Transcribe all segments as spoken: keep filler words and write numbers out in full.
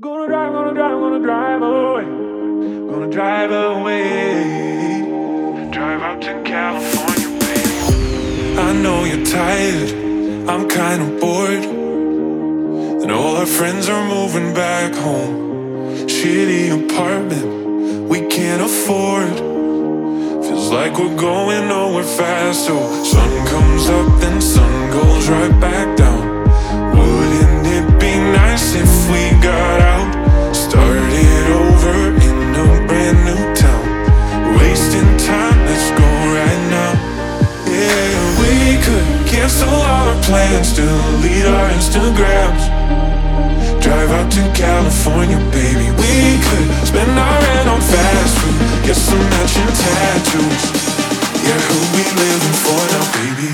Gonna drive, gonna drive, gonna drive away. Gonna drive away. Drive out to California, baby. I know you're tired, I'm kinda bored. And all our friends are moving back home. Shitty apartment we can't afford. Feels like we're going nowhere fast. So sun comes up, then sun goes right back down. Wouldn't it be nice if we got out? Started over in a brand new town. Wasting time, let's go right now. Yeah, we could cancel all our plans, delete our Instagrams. Drive out to California, baby. We could spend our rent on fast food, get some matching tattoos. Yeah, who we living for now, baby?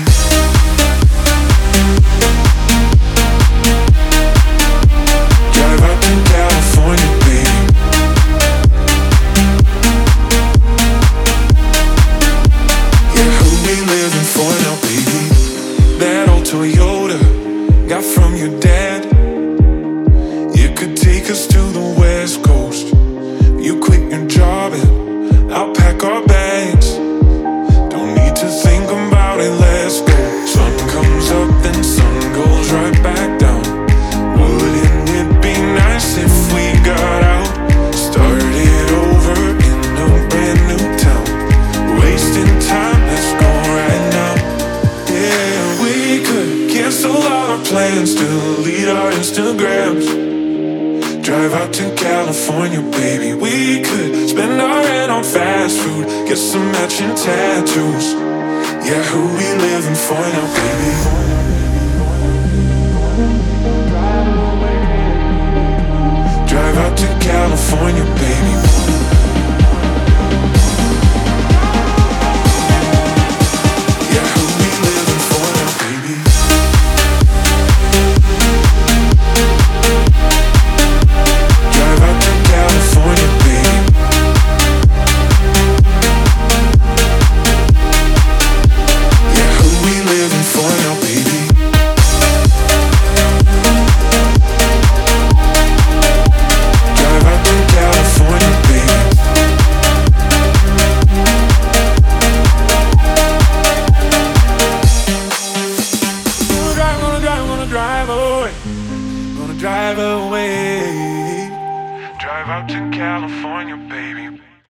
Drive out to California, baby. Yeah, who we living for now, baby? That old Toyota got from your dad. It could take us to the West Coast. You quit your job and I'll pack our bags. Don't need to think about it, let's go. Sun comes up, then sun goes right back down. Wouldn't it be nice if we got out? Started over in a brand new town. Wasting time, let's go right now. Yeah, we could cancel all our plans, delete our Instagrams. Drive out to California, baby. We could spend our rent on fast food, get some matching tattoos. Yeah, who we living for now, baby?